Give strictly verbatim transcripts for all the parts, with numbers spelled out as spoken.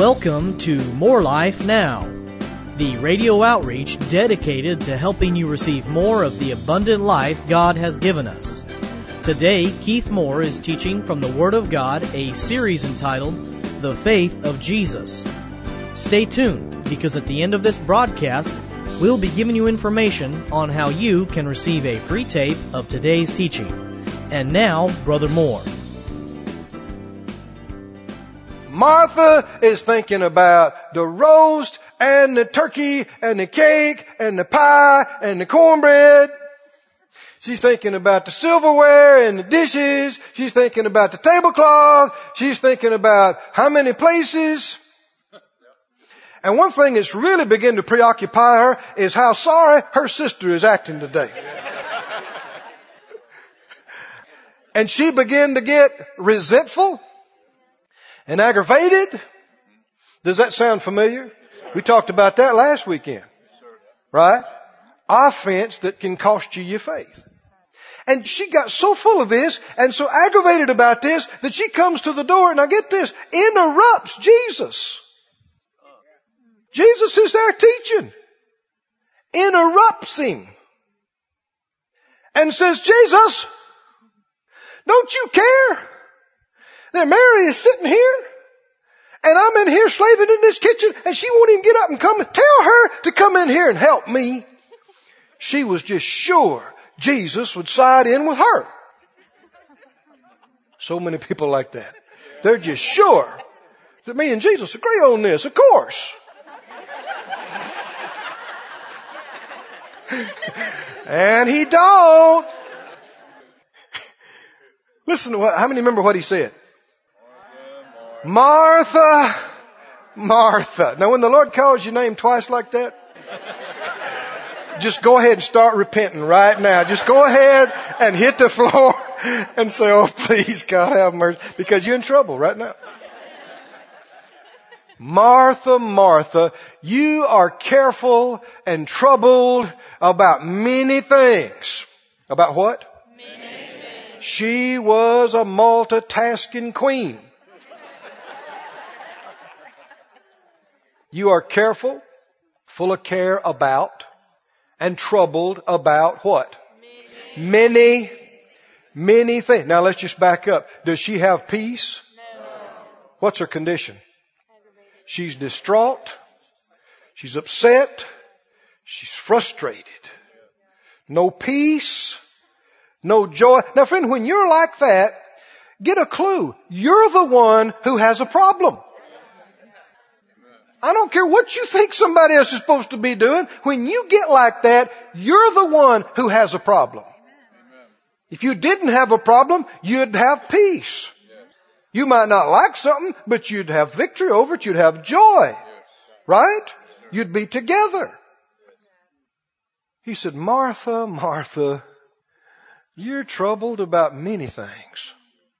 Welcome to More Life Now, the radio outreach dedicated to helping you receive more of the abundant life God has given us. Today, Keith Moore is teaching from the Word of God, a series entitled The Faith of Jesus. Stay tuned, because at the end of this broadcast, we'll be giving you information on how you can receive a free tape of today's teaching. And now, Brother Moore. Martha is thinking about the roast and the turkey and the cake and the pie and the cornbread. She's thinking about the silverware and the dishes. She's thinking about the tablecloth. She's thinking about how many places. And one thing that's really beginning to preoccupy her is how sorry her sister is acting today. And she began to get resentful and aggravated. Does that sound familiar? We talked about that last weekend. Right? Offense that can cost you your faith. And she got so full of this and so aggravated about this that she comes to the door, and I get this, interrupts Jesus. Jesus is there teaching. Interrupts him. And says, Jesus, don't you care that Mary is sitting here and I'm in here slaving in this kitchen and she won't even get up and come? Tell her to come in here and help me. She was just sure Jesus would side in with her. So many people like that. They're just sure that me and Jesus agree on this, of course. And he don't. Listen to what, how many remember what he said? Martha, Martha. Now when the Lord calls your name twice like that, just go ahead and start repenting right now. Just go ahead and hit the floor and say, oh, please, God, have mercy, because you're in trouble right now. Martha, Martha, you are careful and troubled about many things. About what? Many things. She was a multitasking queen. You are careful, full of care about, and troubled about what? Many. Many, many things. Now let's just back up. Does she have peace? No. What's her condition? She's distraught. She's upset. She's frustrated. No peace. No joy. Now friend, when you're like that, get a clue. You're the one who has a problem. I don't care what you think somebody else is supposed to be doing. When you get like that, you're the one who has a problem. If you didn't have a problem, you'd have peace. You might not like something, but you'd have victory over it. You'd have joy. Right? You'd be together. He said, Martha, Martha, you're troubled about many things.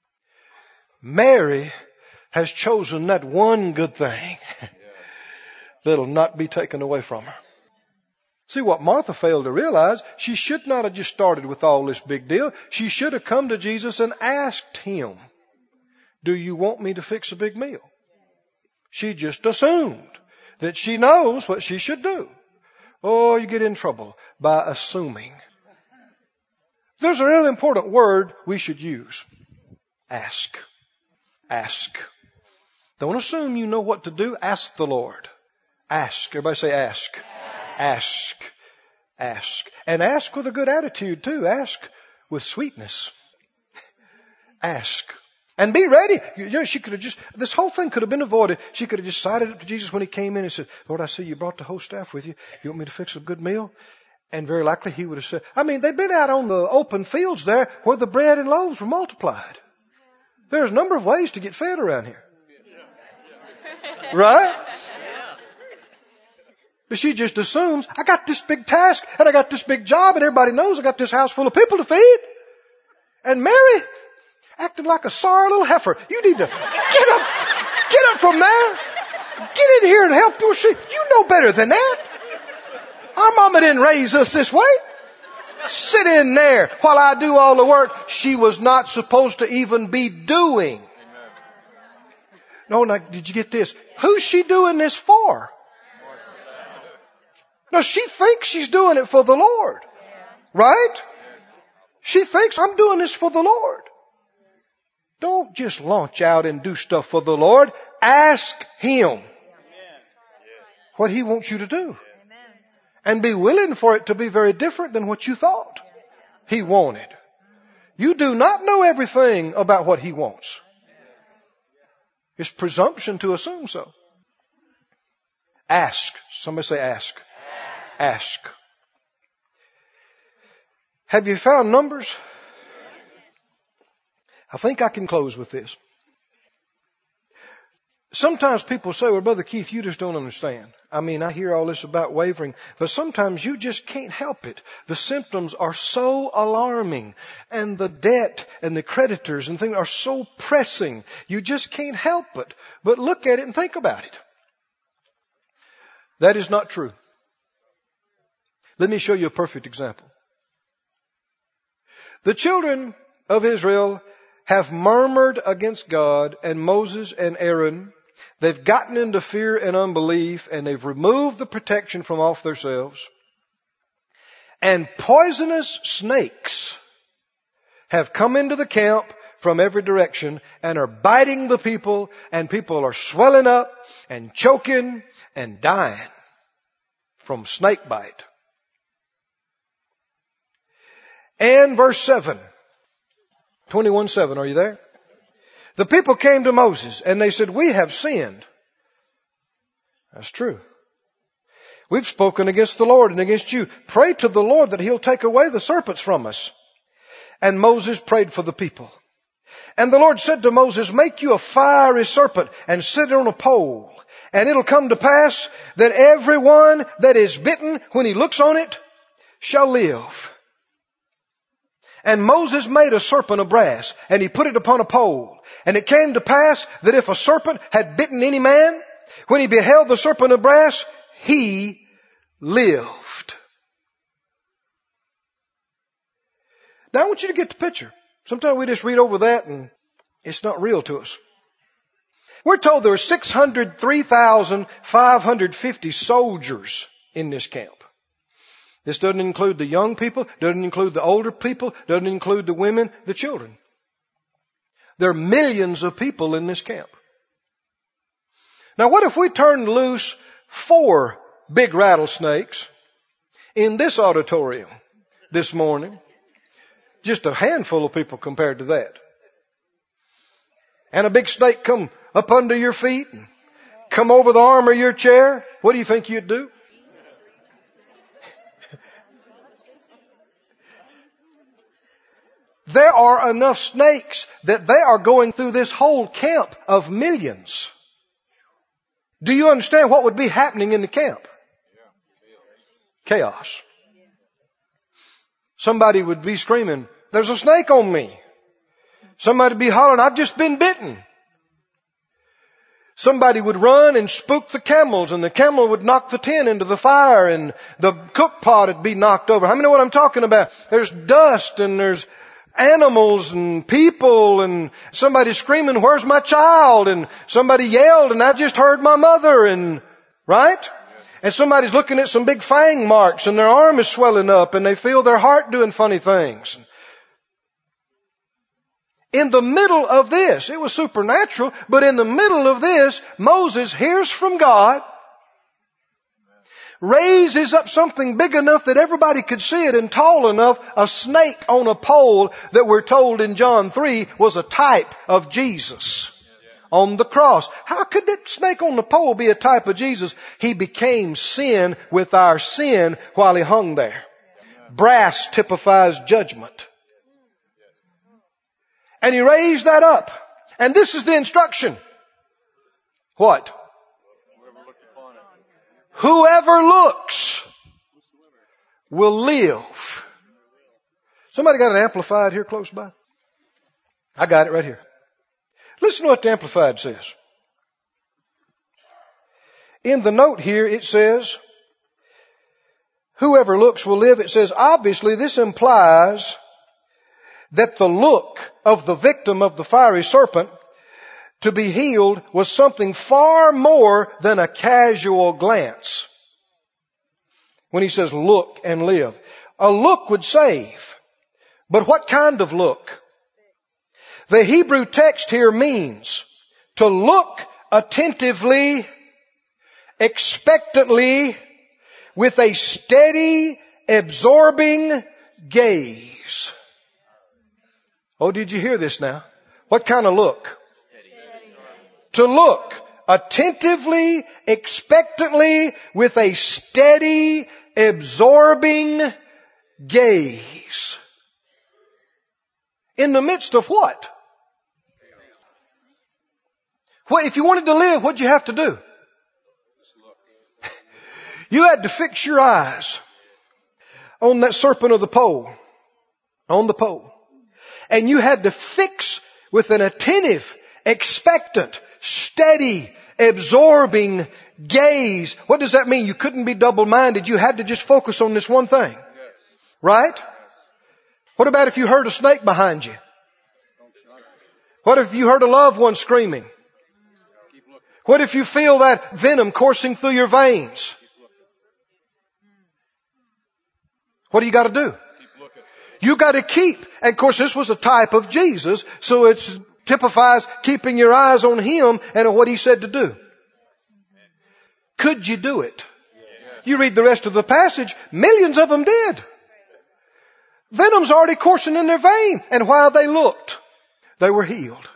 Mary has chosen that one good thing that'll not be taken away from her. See, what Martha failed to realize, she should not have just started with all this big deal. She should have come to Jesus and asked him, do you want me to fix a big meal? She just assumed that she knows what she should do. Oh, you get in trouble by assuming. There's a really important word we should use. Ask. Ask. Don't assume you know what to do. Ask the Lord. Ask. Everybody say ask. Ask. Ask. And ask with a good attitude too. Ask with sweetness. Ask. And be ready. You know, she could have just, this whole thing could have been avoided. She could have just sided up to Jesus when he came in and said, Lord, I see you brought the whole staff with you. You want me to fix a good meal? And very likely he would have said, I mean, they've been out on the open fields there where the bread and loaves were multiplied. There's a number of ways to get fed around here. Right? But she just assumes, I got this big task and I got this big job and everybody knows I got this house full of people to feed. And Mary, acting like a sorry little heifer. You need to get up, get up from there. Get in here and help your sheep. You know better than that. Our mama didn't raise us this way. Sit in there while I do all the work she was not supposed to even be doing. No, now, did you get this? Who's she doing this for? No, she thinks she's doing it for the Lord. Right? She thinks I'm doing this for the Lord. Don't just launch out and do stuff for the Lord. Ask Him what He wants you to do. And be willing for it to be very different than what you thought He wanted. You do not know everything about what He wants. It's presumption to assume so. Ask. Somebody say ask. Ask. Have you found Numbers? I think I can close with this. Sometimes people say, well, Brother Keith, you just don't understand. I mean, I hear all this about wavering, but sometimes you just can't help it. The symptoms are so alarming, and the debt and the creditors and things are so pressing. You just can't help it. But look at it and think about it. That is not true. Let me show you a perfect example. The children of Israel have murmured against God and Moses and Aaron. They've gotten into fear and unbelief, and they've removed the protection from off themselves. And poisonous snakes have come into the camp from every direction and are biting the people, and people are swelling up and choking and dying from snake bite. And verse seven. twenty-one seven, are you there? The people came to Moses and they said, we have sinned. That's true. We've spoken against the Lord and against you. Pray to the Lord that He'll take away the serpents from us. And Moses prayed for the people. And the Lord said to Moses, make you a fiery serpent and sit it on a pole. And it'll come to pass that everyone that is bitten, when he looks on it, shall live. And Moses made a serpent of brass, and he put it upon a pole. And it came to pass that if a serpent had bitten any man, when he beheld the serpent of brass, he lived. Now I want you to get the picture. Sometimes we just read over that and it's not real to us. We're told there are six hundred three thousand five hundred fifty soldiers in this camp. This doesn't include the young people, doesn't include the older people, doesn't include the women, the children. There are millions of people in this camp. Now what if we turned loose four big rattlesnakes in this auditorium this morning? Just a handful of people compared to that. And a big snake come up under your feet and come over the arm of your chair. What do you think you'd do? There are enough snakes that they are going through this whole camp of millions. Do you understand what would be happening in the camp? Chaos. Somebody would be screaming, there's a snake on me. Somebody would be hollering, I've just been bitten. Somebody would run and spook the camels, and the camel would knock the tin into the fire, and the cook pot would be knocked over. How many know what I'm talking about? There's dust, and there's animals and people, and somebody screaming, where's my child? And somebody yelled, and I just heard my mother, and right? And somebody's looking at some big fang marks, and their arm is swelling up, and they feel their heart doing funny things. In the middle of this, it was supernatural, but in the middle of this, Moses hears from God, raises up something big enough that everybody could see it, and tall enough, a snake on a pole that we're told in John three was a type of Jesus on the cross. How could that snake on the pole be a type of Jesus? He became sin with our sin while He hung there. Brass typifies judgment. And He raised that up. And this is the instruction. What? Whoever looks will live. Somebody got an Amplified here close by? I got it right here. Listen to what the Amplified says. In the note here it says, whoever looks will live. It says, obviously this implies that the look of the victim of the fiery serpent to be healed was something far more than a casual glance. When he says, look and live. A look would save. But what kind of look? The Hebrew text here means to look attentively, expectantly, with a steady, absorbing gaze. Oh, did you hear this now? What kind of look? To look attentively, expectantly, with a steady, absorbing gaze. In the midst of what? What if you wanted to live, what'd you have to do? You had to fix your eyes on that serpent of the pole, on the pole. And you had to fix with an attentive, expectant, steady, absorbing gaze. What does that mean? You couldn't be double-minded. You had to just focus on this one thing. Right? What about if you heard a snake behind you? What if you heard a loved one screaming? What if you feel that venom coursing through your veins? What do you got to do? You got to keep. And of course, this was a type of Jesus, so it typifies keeping your eyes on Him and on what He said to do. Could you do it? You read the rest of the passage, millions of them did. Venom's already coursing in their vein, and while they looked, they were healed.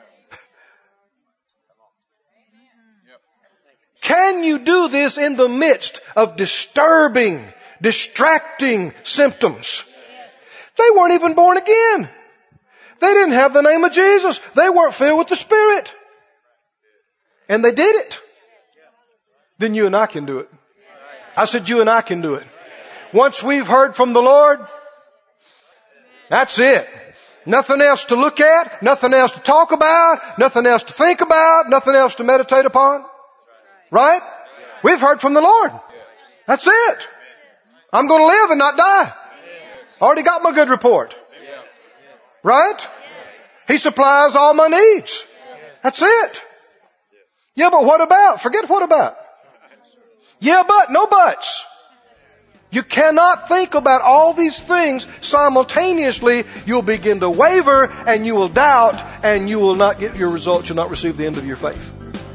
Can you do this in the midst of disturbing, distracting symptoms? They weren't even born again. They didn't have the name of Jesus. They weren't filled with the Spirit. And they did it. Then you and I can do it. I said you and I can do it. Once we've heard from the Lord, that's it. Nothing else to look at, nothing else to talk about, nothing else to think about, nothing else to meditate upon. Right? We've heard from the Lord. That's it. I'm going to live and not die. Already got my good report. Right? He supplies all my needs. That's it. Yeah, but what about? Forget what about. Yeah, but, no buts. You cannot think about all these things simultaneously. You'll begin to waver and you will doubt and you will not get your results. You'll not receive the end of your faith.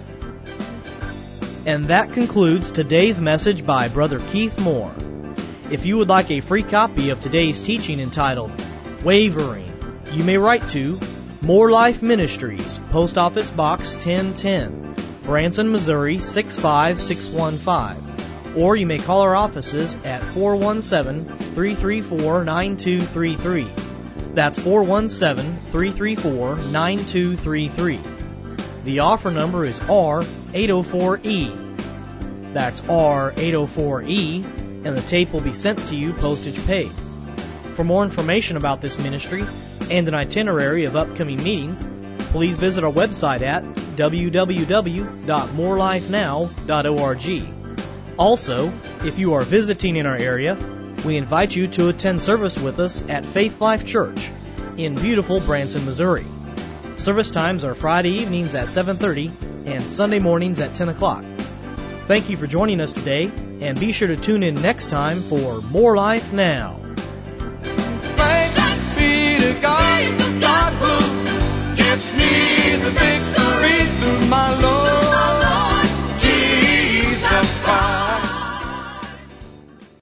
And that concludes today's message by Brother Keith Moore. If you would like a free copy of today's teaching entitled Wavering, you may write to More Life Ministries, Post Office Box ten ten, Branson, Missouri six five six one five. Or you may call our offices at four one seven, three three four, nine two three three. That's four one seven, three three four, nine two three three. The offer number is R eight oh four E. That's R eight oh four E, and the tape will be sent to you postage paid. For more information about this ministry and an itinerary of upcoming meetings, please visit our website at w w w dot more life now dot org. Also, if you are visiting in our area, we invite you to attend service with us at Faith Life Church in beautiful Branson, Missouri. Service times are Friday evenings at seven thirty and Sunday mornings at ten o'clock. Thank you for joining us today, and be sure to tune in next time for More Life Now. Thanks be to God, God